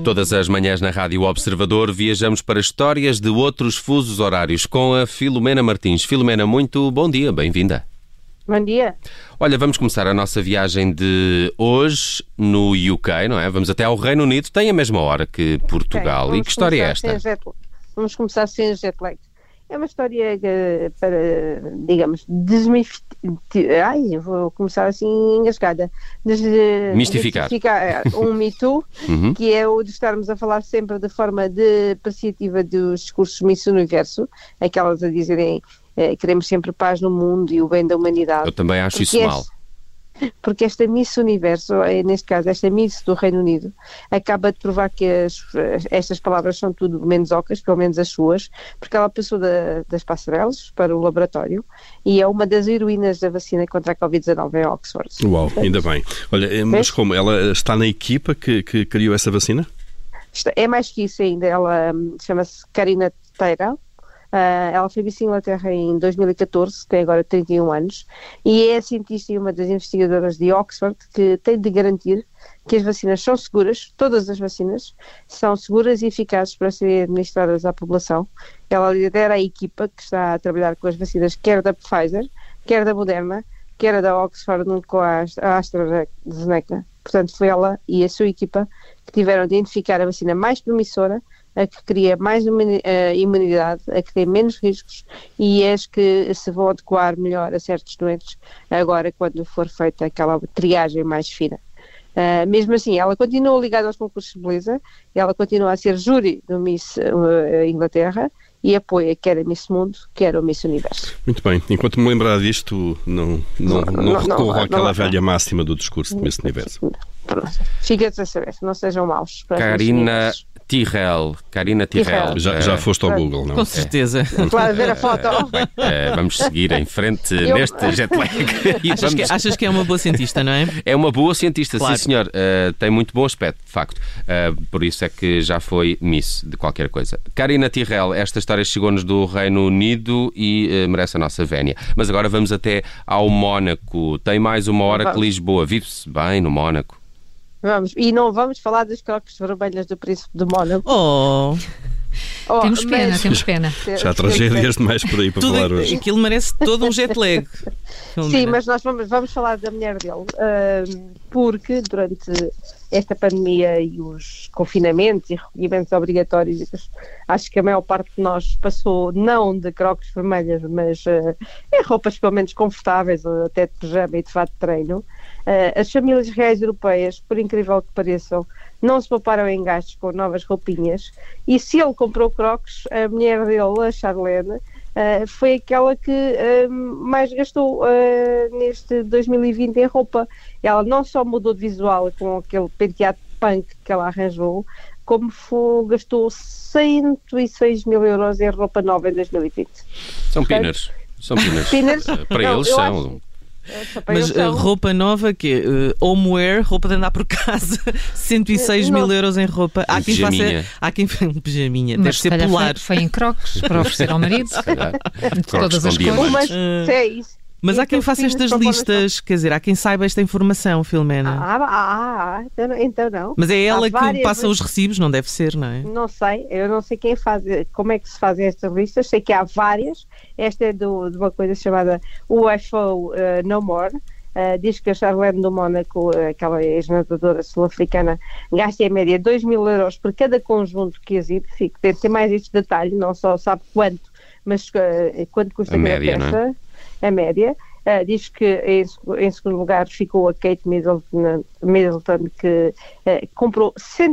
Todas as manhãs na Rádio Observador viajamos para histórias de outros fusos horários com a Filomena Martins. Filomena, muito bom dia, bem-vinda. Bom dia. Olha, vamos começar a nossa viagem de hoje no UK, não é? Vamos até ao Reino Unido, tem a mesma hora que Portugal. E que história é esta? Vamos começar sem jet lag. É uma história para, digamos, desmistificar. Vou começar assim engasgada. Mistificar. Um mito, que é o de estarmos a falar sempre de forma depreciativa dos discursos Miss Universo, aquelas a dizerem queremos sempre paz no mundo e o bem da humanidade. Eu também acho isso mal. Porque esta Miss Universo, neste caso esta Miss do Reino Unido, acaba de provar que estas palavras são tudo menos ocas, pelo menos as suas, porque ela passou das passarelas para o laboratório e é uma das heroínas da vacina contra a Covid-19 em Oxford. Uau, ainda bem. Olha, mas como? Ela está na equipa que criou essa vacina? É mais que isso ainda. Ela chama-se Karina Tyrrell. Ela foi Miss Inglaterra em 2014, tem agora 31 anos, e é cientista e uma das investigadoras de Oxford que tem de garantir que as vacinas são seguras, todas as vacinas são seguras e eficazes para serem administradas à população. Ela lidera a equipa que está a trabalhar com as vacinas quer da Pfizer, quer da Moderna, quer a da Oxford com a AstraZeneca. Portanto, foi ela e a sua equipa que tiveram de identificar a vacina mais promissora, a que cria mais imunidade, a que tem menos riscos e as que se vão adequar melhor a certos doentes agora quando for feita aquela triagem mais fina. Mesmo assim, ela continua ligada aos concursos de beleza, ela continua a ser júri do Miss Inglaterra e apoia quer a Miss Mundo, quer o Miss Universo. Muito bem. Enquanto me lembrar disto, não recorro àquela velha máxima do discurso de Miss Universo. Fica-te a saber, não sejam maus. Karina Tyrrell. Já foste ao Google, não? Com certeza. Claro, ver a foto. Vamos seguir em frente neste jet lag. Achas que é uma boa cientista, não é? É uma boa cientista, claro. Sim senhor. Tem muito bom aspecto, de facto. Por isso é que já foi Miss de qualquer coisa. Karina Tyrrell, esta história chegou-nos do Reino Unido e merece a nossa vénia. Mas agora vamos até ao Mónaco. Tem mais uma hora que Lisboa. Vive-se bem no Mónaco. Vamos, e não vamos falar das croques vermelhas do Príncipe de Mónaco. Temos pena. Já há tragédias demais por aí para falar hoje. Aquilo merece todo um jet lag. Sim, mas nós vamos falar da mulher dele, porque durante esta pandemia e os confinamentos e recolhimentos obrigatórios, acho que a maior parte de nós passou não de croques vermelhas, mas em roupas pelo menos confortáveis, ou até de pijama e de fato de treino. As famílias reais europeias, por incrível que pareçam, não se pouparam em gastos com novas roupinhas, e se ele comprou croques, a mulher dele, a Charlene, foi aquela que mais gastou neste 2020 em roupa. Ela não só mudou de visual com aquele penteado punk que ela arranjou, como gastou 106 mil euros em roupa nova em 2020. São pinners. Para eles são... Mas roupa nova, que é homewear, roupa de andar por casa, 106 mil euros em roupa. Há quem faça um pijaminha, deve ser polar. Foi em croques para oferecer ao marido, de todas as cores. Mas há quem faça estas listas, quer dizer, há quem saiba esta informação, Filomena. Então não. Mas é ela que passa os recibos, não deve ser, não é? Não sei, eu não sei quem faz, como é que se fazem estas listas, sei que há várias. Esta é de uma coisa chamada UFO No More. Diz que a Charlene do Mónaco, aquela ex-nadadora sul-africana, gasta em média 2 mil euros por cada conjunto que exibe. Deve ter mais este detalhe, não só sabe quanto, mas quanto custa a peça. A média. Diz que em segundo lugar ficou a Kate Middleton, que comprou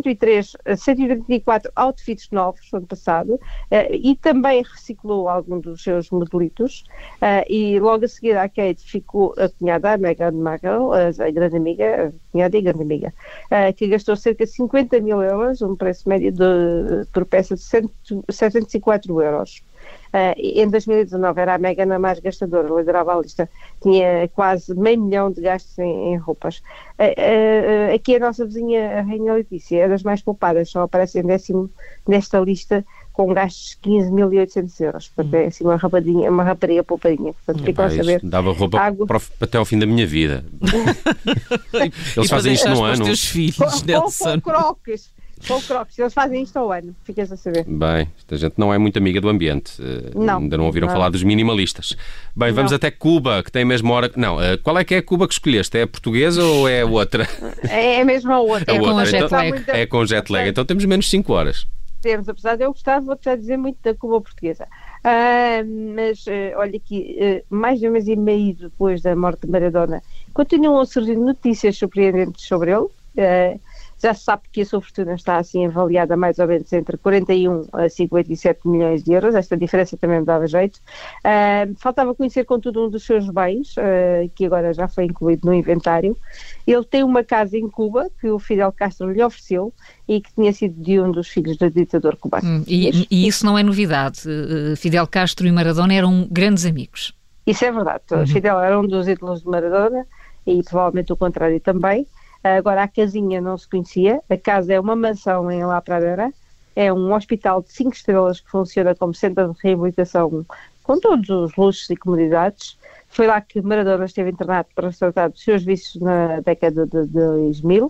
124 outfits novos no ano passado e também reciclou alguns dos seus modelitos, e logo a seguir à Kate ficou a cunhada, a Meghan Markle, a grande amiga, que gastou cerca de 50 mil euros, um preço médio por peça de 704 euros. Em 2019 era a Meghan a mais gastadora, liderava a lista, tinha quase $500 mil de gastos em roupas. Aqui a nossa vizinha, a Rainha Letícia, é das mais poupadas, só aparece em 10º nesta lista, com gastos de 15.800 euros. Portanto, é assim uma rapariga poupadinha. Portanto, ficam a saber. Dava roupa até ao fim da minha vida. Eles fazem isto num ano. Os teus filhos, com croques. Com o Crocs, eles fazem isto ao ano, ficas a saber. Bem, esta gente não é muito amiga do ambiente. Não. Ainda não ouviram falar dos minimalistas. Bem, vamos até Cuba, que tem a mesma hora... Não, qual é que é a Cuba que escolheste? É a portuguesa ou é a outra? É mesmo a outra. É com a jet lag. É com jet lag, então temos menos 5 horas. Temos, apesar de eu gostar, vou-te já dizer muito da Cuba portuguesa. Mas, olha aqui, mais de um mês e meio depois da morte de Maradona, continuam a surgir notícias surpreendentes sobre ele. Já se sabe que a sua fortuna está assim avaliada mais ou menos entre 41 a 57 milhões de euros. Esta diferença também me dava jeito. Faltava conhecer, contudo, um dos seus bens, que agora já foi incluído no inventário. Ele tem uma casa em Cuba que o Fidel Castro lhe ofereceu e que tinha sido de um dos filhos do ditador cubano. E isso não é novidade. Fidel Castro e Maradona eram grandes amigos. Isso é verdade. Fidel era um dos ídolos de Maradona e provavelmente o contrário também. Agora, a casinha não se conhecia. A casa é uma mansão em La Pradera. É um hospital de 5 estrelas que funciona como centro de reabilitação com todos os luxos e comodidades. Foi lá que Maradona esteve internado para tratar dos seus vícios na década de 2000.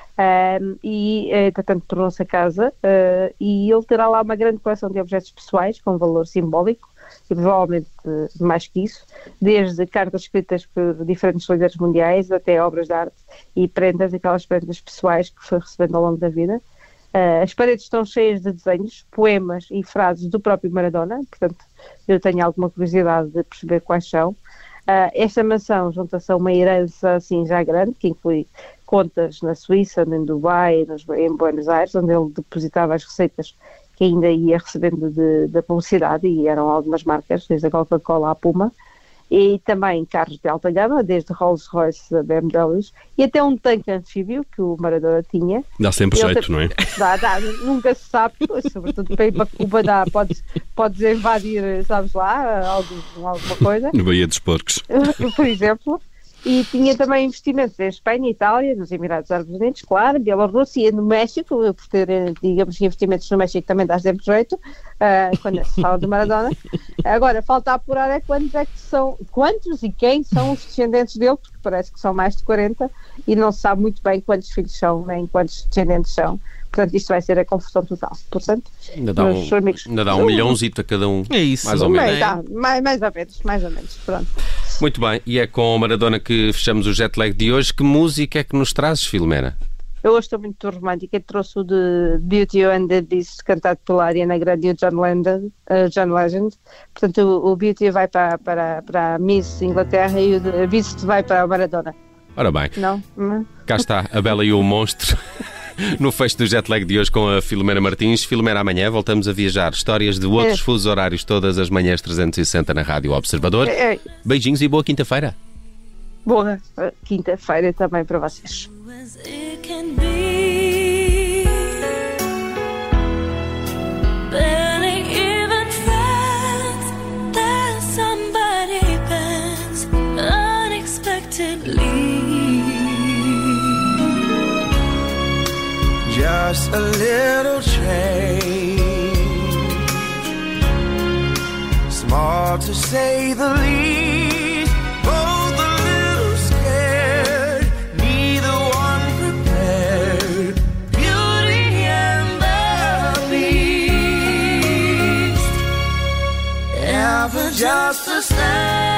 Portanto, tornou-se a casa e ele terá lá uma grande coleção de objetos pessoais com valor simbólico e provavelmente mais que isso, desde cartas escritas por diferentes líderes mundiais até obras de arte e prendas, aquelas prendas pessoais que foi recebendo ao longo da vida. As paredes estão cheias de desenhos, poemas e frases do próprio Maradona, portanto eu tenho alguma curiosidade de perceber quais são. Esta mansão junta-se a uma herança assim já grande, que inclui contas na Suíça, em Dubai, em Buenos Aires, onde ele depositava as receitas que ainda ia recebendo da publicidade, e eram algumas marcas, desde a Coca-Cola à Puma, e também carros de alta gama, desde Rolls-Royce a BMWs, e até um tanque anfíbio que o Maradona tinha. Dá sempre jeito, não é? Dá, nunca se sabe, sobretudo para ir para Cuba, podes invadir, sabes lá, alguma coisa. No Baía dos Porcos. Por exemplo. E tinha também investimentos em Espanha, Itália, nos Emirados Árabes Unidos, claro, Bielorrússia e no México, por ter, digamos, investimentos no México também dá sempre jeito, quando se fala de Maradona. Agora, falta apurar quantos e quem são os descendentes dele, porque parece que são mais de 40 e não se sabe muito bem quantos filhos são, nem quantos descendentes são. Portanto, isto vai ser a confusão total. Portanto, ainda dá um milhãozito a cada um. É isso. Mais ou menos. Mais ou menos, pronto. Muito bem, e é com o Maradona que fechamos o jet lag de hoje. Que música é que nos trazes, Filomena? Eu hoje estou muito romântica e trouxe o de Beauty and the Beast, cantado pela Ariana Grande e o John Legend. Portanto, o Beauty vai para a Miss Inglaterra e o Beast vai para o Maradona. Ora bem, não? Cá está a Bela e o Monstro. No fecho do jet lag de hoje com a Filomena Martins. Filomena, amanhã voltamos a viajar. Histórias de outros fusos horários todas as manhãs 360 na Rádio Observador. Beijinhos e boa quinta-feira. Boa quinta-feira também para vocês. Just a little change, small to say the least, both a little scared, neither one prepared, Beauty and the Beast, ever just a step.